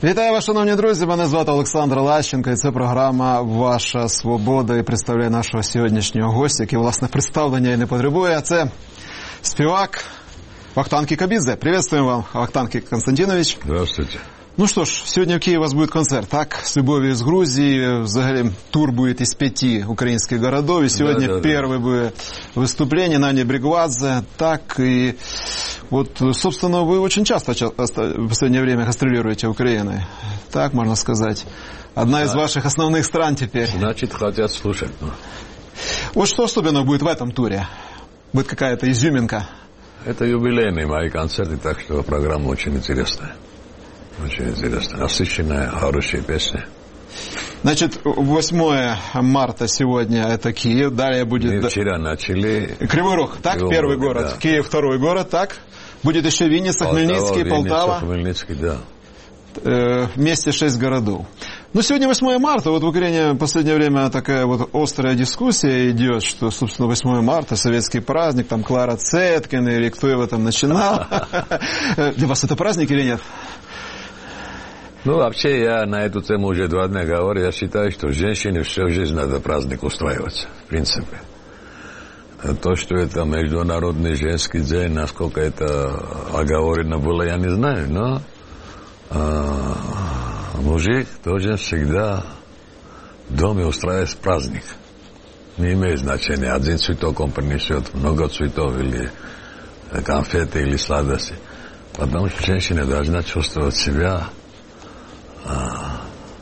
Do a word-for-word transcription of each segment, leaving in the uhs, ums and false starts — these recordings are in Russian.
Вітаю вас, шановні друзі, мене звати Олександр Лащенко, і це програма «Ваша свобода», і представляє нашого сьогоднішнього гостя, який, власне, представлення і не потребує, а це співак Вахтанг Кикабидзе. Приветствуем вам, Вахтанг Константинович. Здравствуйте. Ну что ж, сегодня в Киеве у вас будет концерт, так? С любовью из Грузии. Взагалі, тур будет из пяти украинских городов. И сегодня да, да, первое да. будет выступление на Бригвадзе. Так, и вот, собственно, вы очень часто в последнее время гастролируете Украиной. Так, можно сказать. Одна из ваших основных стран теперь. Значит, хотят слушать. Ну. Вот что особенно будет в этом туре? Будет какая-то изюминка? Это юбилейные мои концерты, так что программа очень интересная. Очень интересно. Насыщенная, хорошие песни. Значит, восьмое марта сегодня это Киев. Далее будет... Мы вчера начали... Кривой Рог, так? Кривой Первый Рог, город. Да. Киев второй город, так? Будет еще Винница, Полтава, Хмельницкий, Винница, Полтава. Хмельницкий, да. Э, вместе шесть городов. Ну, сегодня восьмое марта. Вот в Украине в последнее время такая вот острая дискуссия идет, что, собственно, восьмое марта, советский праздник, там Клара Цеткин или кто его там начинал. Для вас это праздник или нет? Ну, вообще, я на эту тему уже два дня говорю. Я считаю, что женщине всю жизнь надо праздник устраивать, в принципе. То, что это Международный женский день, насколько это оговорено было, я не знаю, но а, мужик должен всегда в доме устраивать праздник. Не имеет значения, один цветок он принесет, много цветов, или конфеты, или сладости. Потому что женщина должна чувствовать себя а,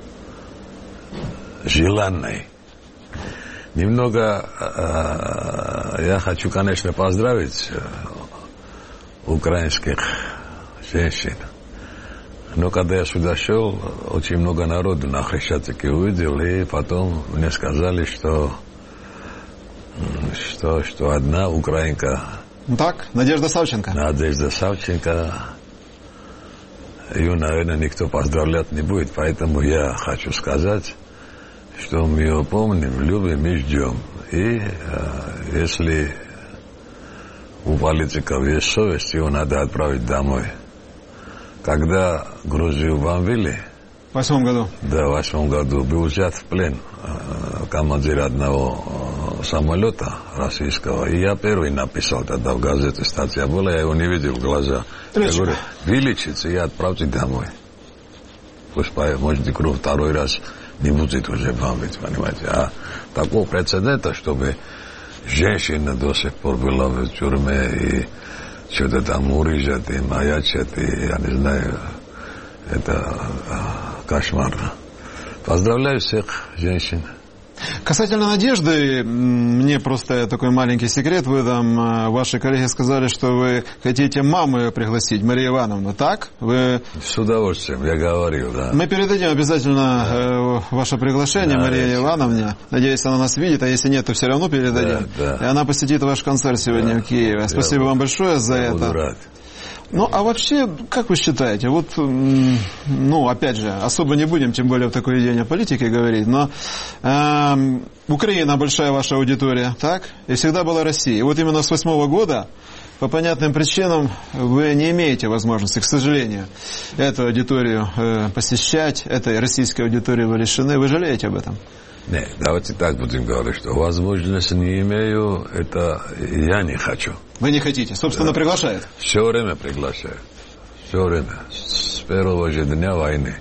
желанной. Немного а, я хочу, конечно, поздравить украинских женщин. Но когда я сюда шел, очень много народу на Хрещатике увидел, и потом мне сказали, что, что, что одна украинка. Так, Надежда Савченко. Надежда Савченко. Ее, наверное, никто поздравлять не будет, поэтому я хочу сказать, что мы ее помним, любим и ждем. И э, если у политиков есть совесть, его надо отправить домой. Когда Грузию бомбили... В восьмом году? Да, в восьмом году был взят в плен э, командир одного э, самолета российского. И я первый написал тогда в газете, статья была, я его не видел в глаза. Я говорю, вылечиться и отправьте домой. Пусть, может, кровь второй раз не будет уже бомбить, понимаете. А такого прецедента, чтобы женщина до сих пор была в тюрьме и что-то там урежат и маячат, и я не знаю, это кошмарно. Поздравляю всех женщин. Касательно Надежды, мне просто такой маленький секрет выдам. Ваши коллеги сказали, что вы хотите маму ее пригласить, Марию Ивановну, так? Вы... С удовольствием, я говорил, да. Мы передадим обязательно да. ваше приглашение да, Марии Ивановне. Надеюсь, она нас видит, а если нет, то все равно передадим. Да, да. И она посетит ваш концерт сегодня да. в Киеве. Спасибо я вам большое за я это. Буду рад. Ну, а вообще, как вы считаете, вот, ну, опять же, особо не будем, тем более в такой день о политике говорить, но э, Украина большая ваша аудитория, так? И всегда была Россия. И вот именно с восьмого года, по понятным причинам, вы не имеете возможности, к сожалению, эту аудиторию э, посещать, этой российской аудитории вы лишены. Вы жалеете об этом? Нет, давайте так будем говорить, что возможности не имею, это я не хочу. Вы не хотите? Собственно, да. приглашают? Все время приглашают. Все время. С первого же дня войны.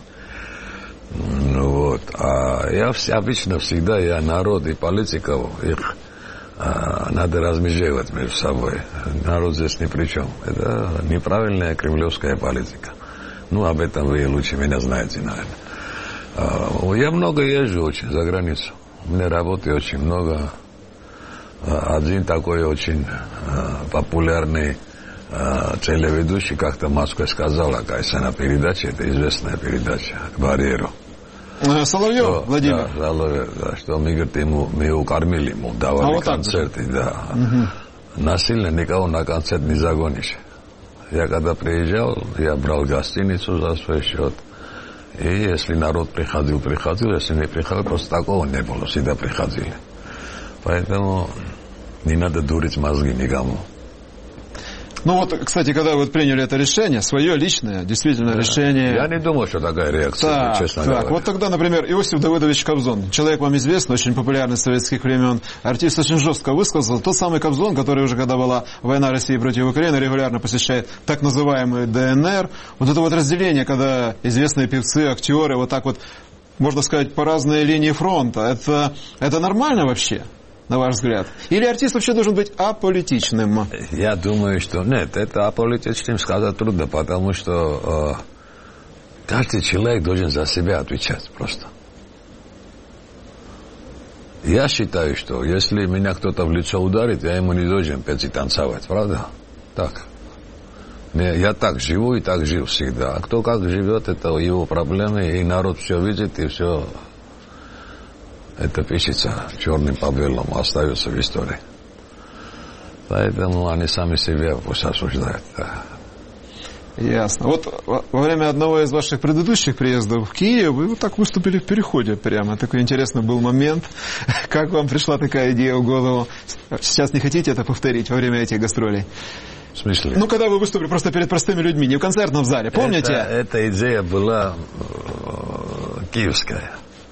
Ну вот. А я обычно всегда, я народ и политиков, их а, надо размежевать между собой. Народ здесь ни при чем. Это неправильная кремлевская политика. Ну, об этом вы лучше меня знаете, наверное. Я много езжу очень за границу. У меня работы очень много. Один такой очень популярный телеведущий как-то в Москве сказал, оказывается, на передаче, это известная передача, «Барьеру». Соловьев, что, Владимир. Да, Соловьев, да, что мы, говорит, ему, мы его кормили, ему давали а вот концерты, да. Угу. Насильно никого на концерт не загонишь. Я когда приезжал, я брал гостиницу за свой счет. И если народ приходил, приходил, если не приходил, просто такого не было, всегда приходили. Поэтому не надо дурить мозги никому. Ну вот, кстати, когда вы приняли это решение, свое личное, действительно, да. решение... Я не думал, что такая реакция, так, честно так, говоря. Вот тогда, например, Иосиф Давыдович Кобзон, человек вам известный, очень популярный с советских времен, артист очень жестко высказал, тот самый Кобзон, который уже, когда была война России против Украины, регулярно посещает так называемый ДНР. Вот это вот разделение, когда известные певцы, актеры, вот так вот, можно сказать, по разные линии фронта, это, это нормально вообще? На ваш взгляд? Или артист вообще должен быть аполитичным? Я думаю, что нет, это аполитичным сказать трудно, потому что э, каждый человек должен за себя отвечать просто. Я считаю, что если меня кто-то в лицо ударит, я ему не должен петь и танцевать, правда? Так. Я так живу и так жил всегда. А кто как живет, это его проблемы, и народ все видит, и все... Это пишется черным по белому, остается в истории. Поэтому они сами себя пусть осуждают. Да. Ясно. Вот во время одного из ваших предыдущих приездов в Киев вы вот так выступили в переходе прямо. Такой интересный был момент. Как вам пришла такая идея в голову? Сейчас не хотите это повторить во время этих гастролей? В смысле? Ну, когда вы выступили просто перед простыми людьми, не в концертном зале, помните? Это, эта идея была э, киевская.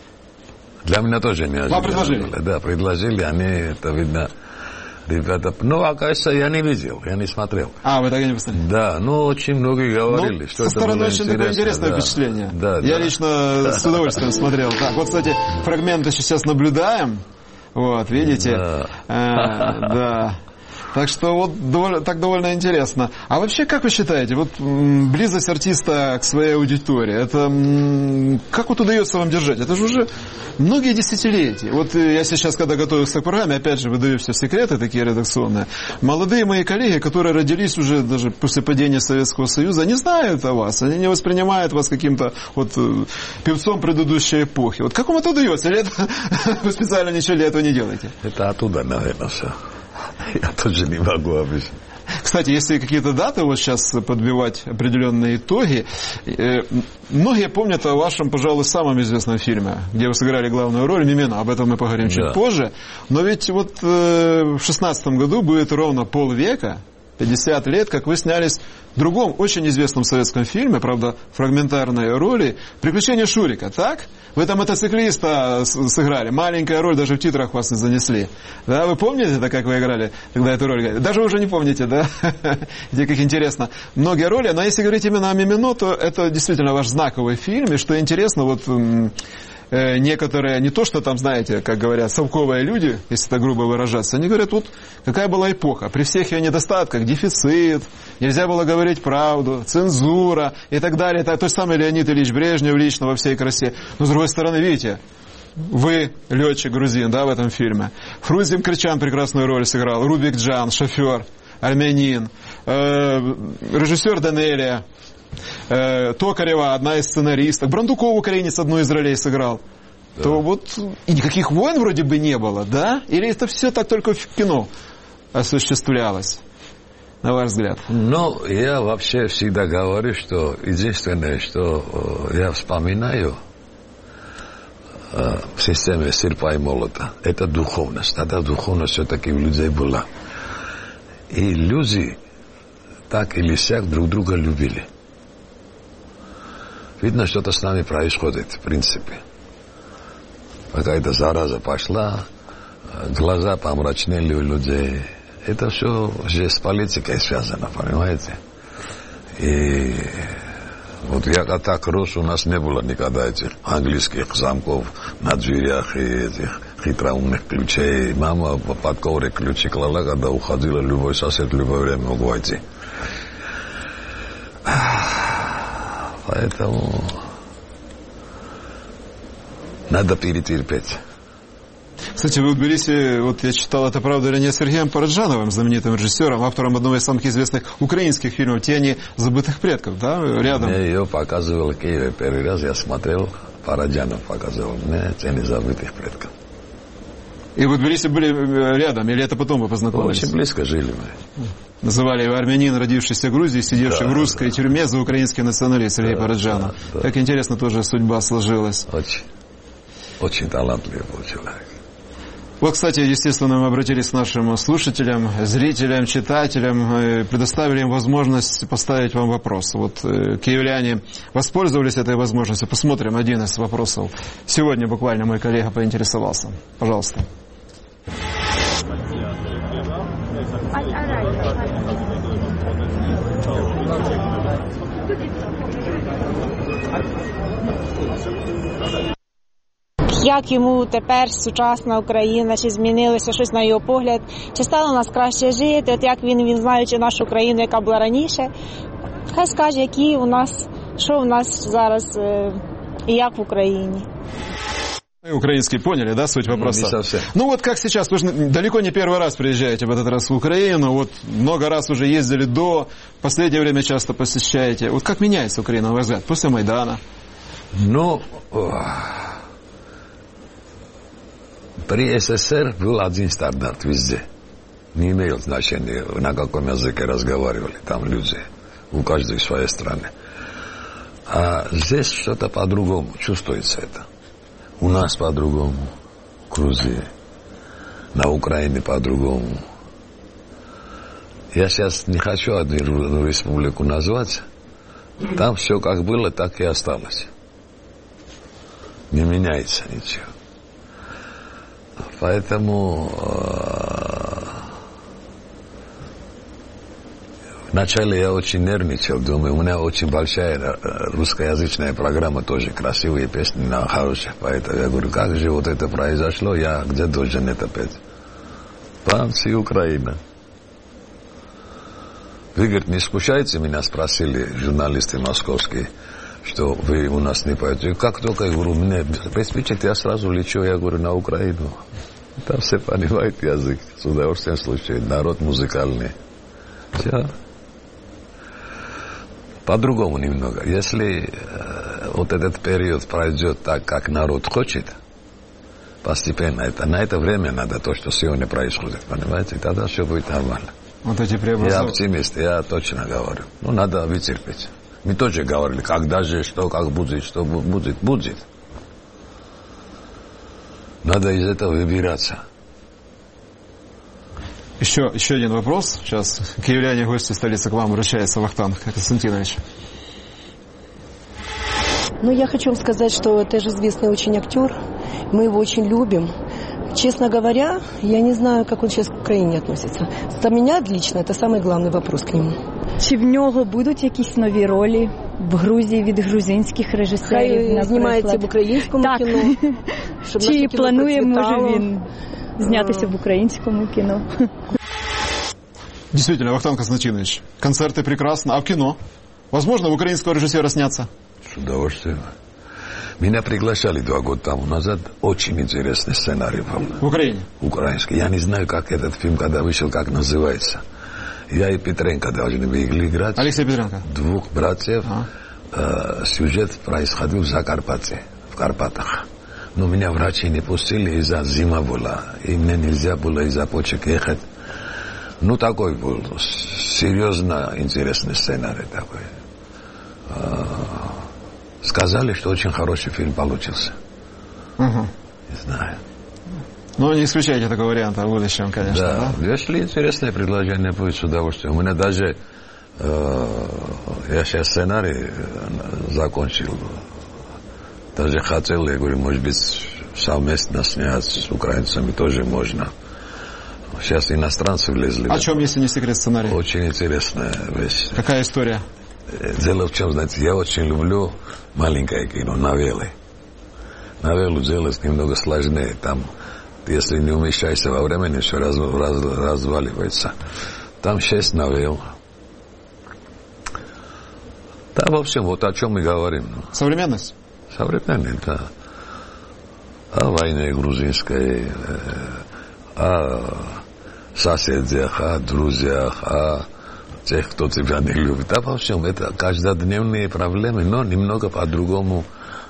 Для меня тоже неожиданно. Вам предложили? Было. Да, предложили, они, это видно, ребята... Ну, оказывается, я не видел, я не смотрел. А, вы так и не посмотрели? Да, ну, очень многие говорили, ну, что со это стороны было очень интересно. такое интересное да. впечатление. Да, я да. лично с удовольствием смотрел. Так, вот, кстати, фрагменты сейчас наблюдаем. Вот, видите? Да. А, да. Так что вот довольно, так довольно интересно. А вообще, как вы считаете, вот м, близость артиста к своей аудитории, это м, как вот удается вам держать? Это же уже многие десятилетия. Вот я сейчас, когда готовился к программе, опять же, выдаю все секреты такие редакционные. Молодые мои коллеги, которые родились уже даже после падения Советского Союза, не знают о вас, они не воспринимают вас каким-то вот певцом предыдущей эпохи. Вот как вам это удается? Или это вы специально ничего для этого не делаете? Это оттуда, наверное, все. Я тоже не могу объяснить. Кстати, если какие-то даты вот сейчас подбивать определенные итоги, э, многие помнят о вашем, пожалуй, самом известном фильме, где вы сыграли главную роль, «Мимино». Об этом мы поговорим да. чуть позже. Но ведь вот э, в шестнадцатом году будет ровно полвека, пятьдесят лет, как вы снялись в другом очень известном советском фильме, правда, фрагментарной роли «Приключения Шурика», так? Вы там мотоциклиста сыграли, маленькая роль, даже в титрах вас не занесли. Да, вы помните это, как вы играли тогда эту роль? Даже уже не помните, да? Где как интересно. Многие роли, но если говорить именно о «Мимино», то это действительно ваш знаковый фильм, и что интересно, вот... некоторые, не то, что там, знаете, как говорят, совковые люди, если так грубо выражаться, они говорят, вот какая была эпоха, при всех ее недостатках, дефицит, нельзя было говорить правду, цензура и так далее. Это тот самый Леонид Ильич Брежнев лично во всей красе. Но с другой стороны, видите, вы летчик грузин, да, в этом фильме. Фрунзим Кричан прекрасную роль сыграл, Рубик Джан, шофер, армянин, э, режиссер Данелия, Токарева, одна из сценаристок, Брандуков, украинец, одну из ролей сыграл. Да. То вот и никаких войн вроде бы не было, да? Или это все так только в кино осуществлялось, на ваш взгляд? Ну, я вообще всегда говорю, что единственное, что я вспоминаю в системе серпа и молота, это духовность. Тогда духовность все-таки у людей была. И люди так или сяк друг друга любили. Видно, что-то с нами происходит, в принципе. Какая-то зараза пошла, глаза помрачнели у людей. Это все же с политикой связано, понимаете? И вот я так рос, у нас не было никогда этих английских замков на дверях и этих хитроумных ключей. Мама под коврик ключи клала, когда уходила, любой сосед в любое время мог войти. Поэтому надо перетерпеть. Кстати, вы в Тбилиси, вот я читал, это правда или нет, Сергеем Параджановым, знаменитым режиссером, автором одного из самых известных украинских фильмов «Тени забытых предков», да, рядом. Мне ее показывал в Киеве первый раз, я смотрел, Параджанов показывал мне «Тени забытых предков». И вы в Тбилиси были рядом, или это потом вы познакомились? Очень близко жили мы. Называли его армянин, родившийся в Грузии, сидевший да, в русской да. тюрьме за украинский националист Сергей да, Параджанов. Да, да. Как интересно тоже судьба сложилась. Очень, очень талантливый был человек. Вот, кстати, естественно, мы обратились к нашим слушателям, зрителям, читателям, предоставили им возможность поставить вам вопрос. Вот киевляне воспользовались этой возможностью. Посмотрим один из вопросов. Сегодня буквально мой коллега поинтересовался. Пожалуйста. Як йому тепер сучасна Україна, чи змінилося щось на його погляд, чи стало нас краще жити, от як він, він знаючи нашу країну, яка була раніше, хай скаже, які у нас, що у нас зараз і як в Україні. Украинские поняли, да, суть вопроса? Не совсем. Ну вот как сейчас, вы же далеко не первый раз приезжаете в этот раз в Украину, вот много раз уже ездили до, в последнее время часто посещаете. Вот как меняется Украина, на ваш взгляд, после Майдана? Ну, при СССР был один стандарт везде. Не имел значения, на каком языке разговаривали там люди, у каждой своей страны. А здесь что-то по-другому, чувствуется это. У нас по-другому, в Грузии, на Украине по-другому. Я сейчас не хочу одну республику назвать. Там все как было, так и осталось. Не меняется ничего. Поэтому вначале я очень нервничал, думаю, у меня очень большая русскоязычная программа, тоже красивые песни на хороших поэтов. Я говорю, как же вот это произошло, я где должен это петь? Франция и Украина. Вы, говорит, не скучаете, меня спросили журналисты московские, что вы у нас не поете. Как только я говорю, мне приспичит, я сразу лечу, я говорю, на Украину. Там все понимают язык, с удовольствием слушают, народ музыкальный. Все. По-другому немного. Если э, вот этот период пройдет так, как народ хочет, постепенно, это, на это время надо то, что сегодня происходит, понимаете, тогда все будет нормально. Вот эти преобразования. Я оптимист, я точно говорю. Ну, надо вытерпеть. Мы тоже говорили, когда же, что, как будет, что будет, будет. Надо из этого выбираться. Еще, еще один вопрос. Сейчас киевляне, гости столицы, к вам обращается Вахтанг Константинович. Ну, я хочу вам сказать, что это же известный очень актер. Мы его очень любим. Честно говоря, я не знаю, как он сейчас к Украине относится. Для меня лично это самый главный вопрос к нему. Чи в нього будуть якісь нові ролі в Грузії від грузинських режисерів? Хай знімається в українському так. кіно. Щоб Чи кіно планує, може процвітало? він знятися в українському кіно? Действительно, Вахтанг Константинович, концерты прекрасно. А в кино? Возможно, в украинского режиссера сняться? С удовольствием. Меня приглашали два года тому назад. Очень интересный сценарий. В Украине? Украинский. Я не знаю, как этот фильм, когда вышел, как называется. Я и Петренко должны были играть. Алексей Петренко. Двух братьев. А. Э, сюжет происходил в Закарпатье, в Карпатах. Но меня врачи не пустили, из-за зима была. И мне нельзя было из-за почек ехать. Ну, такой был серьезно интересный сценарий такой. Э, сказали, что очень хороший фильм получился. Угу. Не знаю. Ну, не исключайте такого варианта в будущем, конечно. Да, да? если интересное предложение будет, с удовольствием. У меня даже, э, я сейчас сценарий закончил. Даже хотел, я говорю, может быть, совместно снять с украинцами тоже можно. Сейчас иностранцы влезли. О чем, если не секрет, сценарий? Очень интересная вещь. Какая история? Дело в чем, знаете, я очень люблю маленькое кино, новеллы. Новеллу делать немного сложнее. Там, если не умещаешься во времени, все раз, раз, разваливается. Там шесть новелл. Да, в общем, вот о чем мы говорим. Современность? Современный, да. О войне грузинской, о соседях, о друзьях, о тех, кто тебя не любит. Да, во всем, это каждодневные проблемы, но немного по-другому.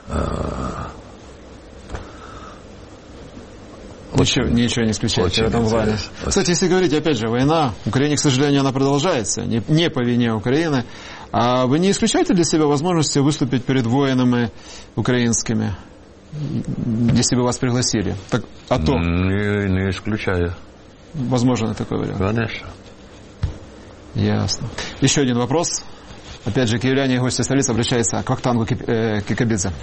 Ничего, ничего не исключайте в этом плане. Кстати, если говорить, опять же, война, в Украине, к сожалению, она продолжается, не, не по вине Украины. А вы не исключаете для себя возможности выступить перед воинами украинскими? если бы вас пригласили? Так, а то? Не, не исключаю. Возможно такой вариант. Конечно. Ясно. Еще один вопрос. Опять же, киевляне и гости столицы обращаются к Вахтангу Кикабидзе.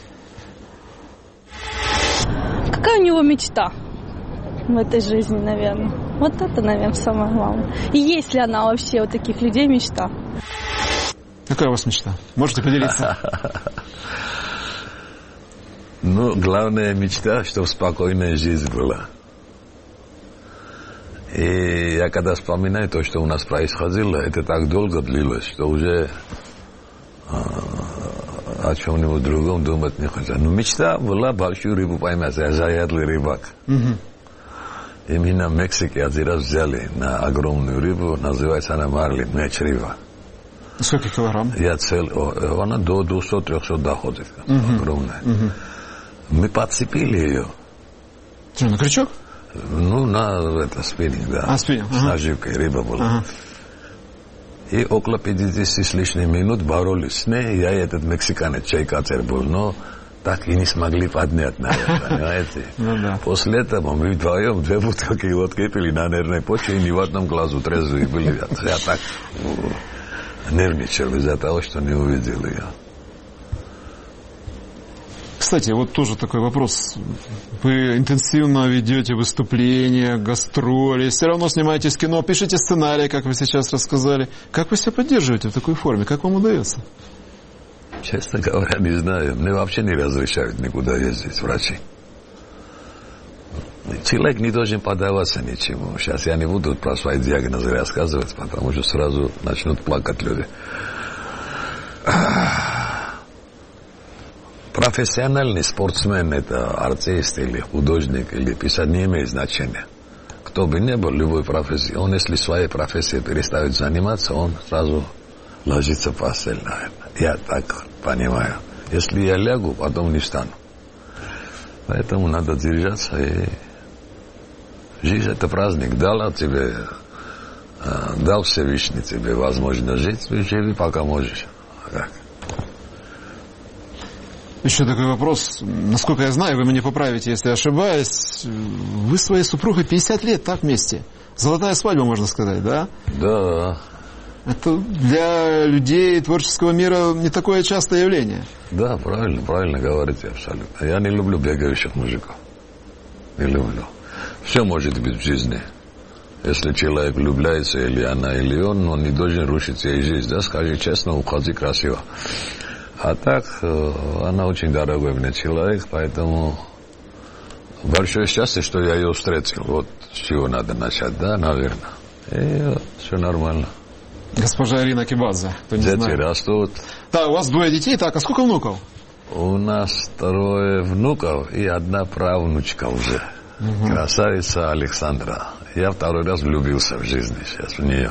Какая у него мечта в этой жизни, наверное? Вот это, наверное, самое главное. И есть ли она вообще у таких людей мечта? Какая у вас мечта? Можете поделиться? Ну, главная мечта, чтобы спокойная жизнь была. И я когда вспоминаю то, что у нас происходило, это так долго длилось, что уже а, о чем-нибудь другом думать не хочу. Но мечта была большую рыбу поймать. Я заядлый рыбак. Mm-hmm. И меня в Мексике один раз взяли на огромную рыбу, называется она марлин, меч рыба. Сколько килограмм? Я цель, она до двухсот-трехсот доходит, mm-hmm. огромная. Mm-hmm. Мы подцепили ее. Что, на крючок? Ну, на это, спиннинг, да. А, спиннинг. С наживкой рыба была. Ага. И около пятидесяти с лишним минут боролись с ней. Я и этот мексиканец, чайкатер был, но так и не смогли поднять, наверное, понимаете? Ну, да. После этого мы вдвоем две бутылки водки пили на нервной почве, и ни в одном глазу трезвые были. Я так нервничал из-за того, что не увидел ее. Кстати, вот тоже такой вопрос. Вы интенсивно ведете выступления, гастроли, все равно снимаетесь кино, пишете сценарий, как вы сейчас рассказали. Как вы себя поддерживаете в такой форме? Как вам удается? Честно говоря, не знаю. Мне вообще не разрешают никуда ездить врачи. Человек не должен поддаваться ничему. Сейчас я не буду про свои диагнозы рассказывать, потому что сразу начнут плакать люди. Профессиональный спортсмен, это артист или художник, или писатель, не имеет значения. Кто бы ни был, любой профессии, он, если своей профессией перестает заниматься, он сразу ложится в постель, наверное. Я так понимаю. Если я лягу, потом не встану. Поэтому надо держаться. И жизнь — это праздник. Дал тебе, дал Всевышний тебе возможность жить, живи пока можешь. Как? Еще такой вопрос. Насколько я знаю, вы меня поправите, если ошибаюсь. Вы своей супругой пятьдесят лет, так, вместе? Золотая свадьба, можно сказать, да? Да. Это для людей творческого мира не такое частое явление. Да, правильно, правильно говорите, абсолютно. Я не люблю бегающих мужиков. Не люблю. Все может быть в жизни. Если человек влюбляется, или она, или он, он не должен рушить ей жизнь. Да, скажи честно, уходи красиво. А так, она очень дорогой мне человек, поэтому большое счастье, что я ее встретил. Вот с чего надо начать, да, наверное. И все нормально. Госпожа Ирина Кибадзе. Дети знает. Растут. Да, у вас двое детей, так, а сколько внуков? У нас трое внуков и одна правнучка уже. Угу. Красавица Александра. Я второй раз влюбился в жизнь сейчас в нее.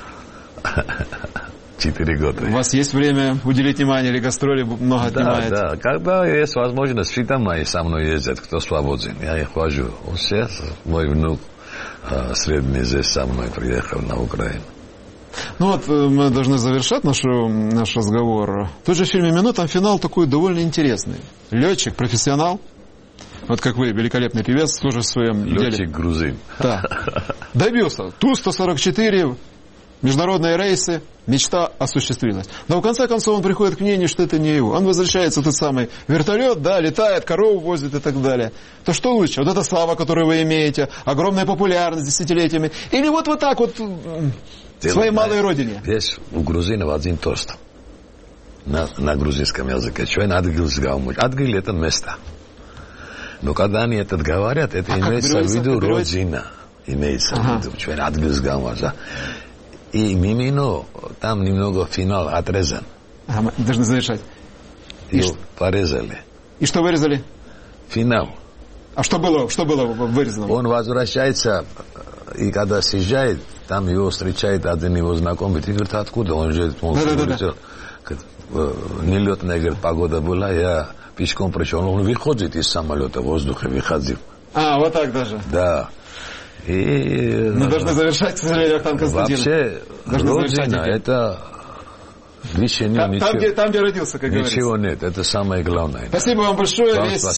Четыре года. У вас есть время уделить внимание или гастроли много отнимает? Да, да. Когда есть возможность, всегда мои со мной ездят, кто свободен. Я их вожу. Сейчас мой внук средний здесь со мной приехал на Украину. Ну вот, мы должны завершать нашу, наш разговор. В том же фильме «Мино» там финал такой довольно интересный. Летчик, профессионал, вот как вы, великолепный певец, тоже в своем Летчик деле. Летчик грузин. Да. Добился. Ту сто сорок четыре, международные рейсы, мечта осуществилась. Но в конце концов он приходит к мнению, что это не его. Он возвращается в тот самый вертолет, да, летает, корову возит и так далее. То что лучше? Вот эта слава, которую вы имеете, огромная популярность десятилетиями, или вот вот так вот в своей малой родине? Есть у грузинов один тост на, на грузинском языке. Что Адгилсгаумуч. Адгил — это место. Но когда они это говорят, это а имеется в виду родина. Имеется ага. в виду. Что Адгилсгаумуч. И Мимино, там немного финал отрезан. Ага, мы должны завершать. И Его порезали. И что вырезали? Финал. А что было, что было вырезано? Он возвращается, и когда съезжает, там его встречает один его знакомый. Ты говоришь, откуда? Он же он да, да, да. Нелетная, говорит, погода была, я пешком пришел. Он выходит из самолета, в воздухе выходил. А, вот так даже? Да. И, мы должны завершать, к сожалению, Ахтанг Константинович. Вообще, родина, это движение там, ничего. Там где, там, где родился, как ничего говорится. Нет, это самое главное. Спасибо вам большое. Вам Весь